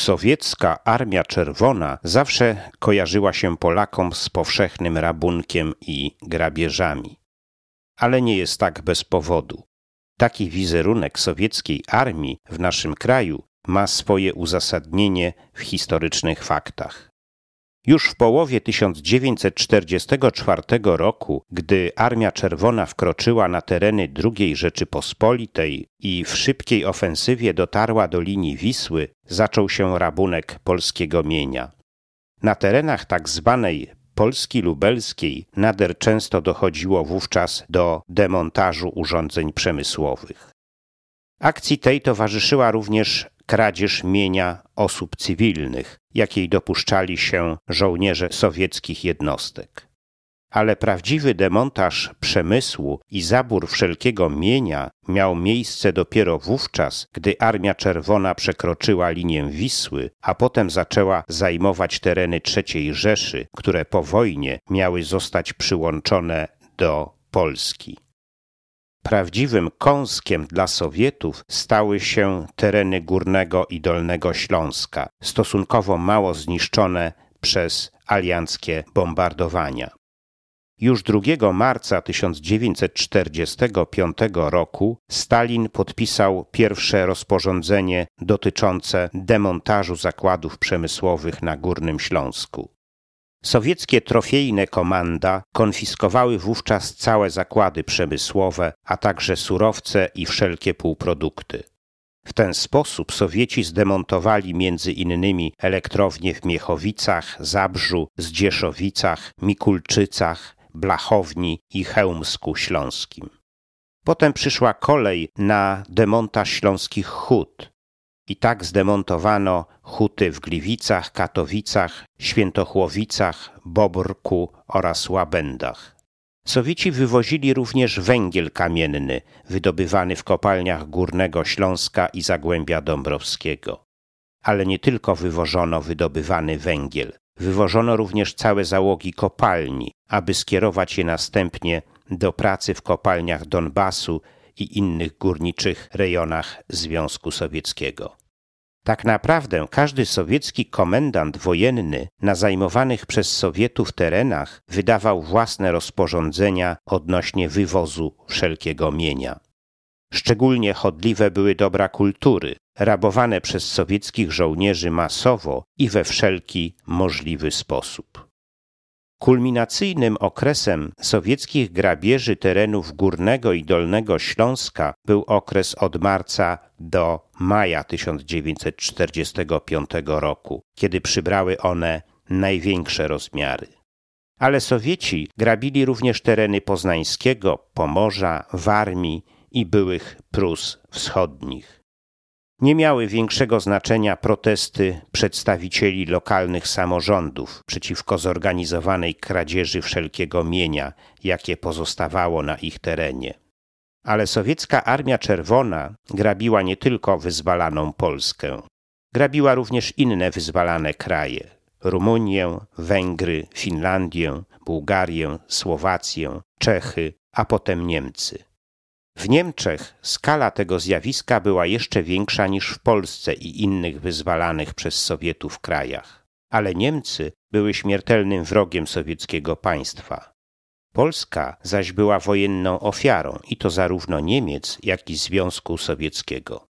Sowiecka Armia Czerwona zawsze kojarzyła się Polakom z powszechnym rabunkiem i grabieżami. Ale nie jest tak bez powodu. Taki wizerunek sowieckiej armii w naszym kraju ma swoje uzasadnienie w historycznych faktach. Już w połowie 1944 roku, gdy Armia Czerwona wkroczyła na tereny II Rzeczypospolitej i w szybkiej ofensywie dotarła do linii Wisły, zaczął się rabunek polskiego mienia. Na terenach tzw. Polski lubelskiej nader często dochodziło wówczas do demontażu urządzeń przemysłowych. Akcji tej towarzyszyła również kradzież mienia osób cywilnych, jakiej dopuszczali się żołnierze sowieckich jednostek. Ale prawdziwy demontaż przemysłu i zabór wszelkiego mienia miał miejsce dopiero wówczas, gdy Armia Czerwona przekroczyła linię Wisły, a potem zaczęła zajmować tereny III Rzeszy, które po wojnie miały zostać przyłączone do Polski. Prawdziwym kąskiem dla Sowietów stały się tereny Górnego i Dolnego Śląska, stosunkowo mało zniszczone przez alianckie bombardowania. Już 2 marca 1945 roku Stalin podpisał pierwsze rozporządzenie dotyczące demontażu zakładów przemysłowych na Górnym Śląsku. Sowieckie trofejne komanda konfiskowały wówczas całe zakłady przemysłowe, a także surowce i wszelkie półprodukty. W ten sposób Sowieci zdemontowali między innymi elektrownie w Miechowicach, Zabrzu, Zdzieszowicach, Mikulczycach, Blachowni i Chełmsku Śląskim. Potem przyszła kolej na demontaż śląskich hut. I tak zdemontowano huty w Gliwicach, Katowicach, Świętochłowicach, Bobrku oraz Łabędach. Sowieci wywozili również węgiel kamienny, wydobywany w kopalniach Górnego Śląska i Zagłębia Dąbrowskiego. Ale nie tylko wywożono wydobywany węgiel. Wywożono również całe załogi kopalni, aby skierować je następnie do pracy w kopalniach Donbasu i innych górniczych rejonach Związku Sowieckiego. Tak naprawdę każdy sowiecki komendant wojenny na zajmowanych przez Sowietów terenach wydawał własne rozporządzenia odnośnie wywozu wszelkiego mienia. Szczególnie chodliwe były dobra kultury, rabowane przez sowieckich żołnierzy masowo i we wszelki możliwy sposób. Kulminacyjnym okresem sowieckich grabieży terenów Górnego i Dolnego Śląska był okres od marca do maja 1945 roku, kiedy przybrały one największe rozmiary. Ale Sowieci grabili również tereny Poznańskiego, Pomorza, Warmii i byłych Prus Wschodnich. Nie miały większego znaczenia protesty przedstawicieli lokalnych samorządów przeciwko zorganizowanej kradzieży wszelkiego mienia, jakie pozostawało na ich terenie. Ale sowiecka Armia Czerwona grabiła nie tylko wyzwalaną Polskę. Grabiła również inne wyzwalane kraje: Rumunię, Węgry, Finlandię, Bułgarię, Słowację, Czechy, a potem Niemcy. W Niemczech skala tego zjawiska była jeszcze większa niż w Polsce i innych wyzwalanych przez Sowietów krajach. Ale Niemcy były śmiertelnym wrogiem sowieckiego państwa. Polska zaś była wojenną ofiarą i to zarówno Niemiec, jak i Związku Sowieckiego.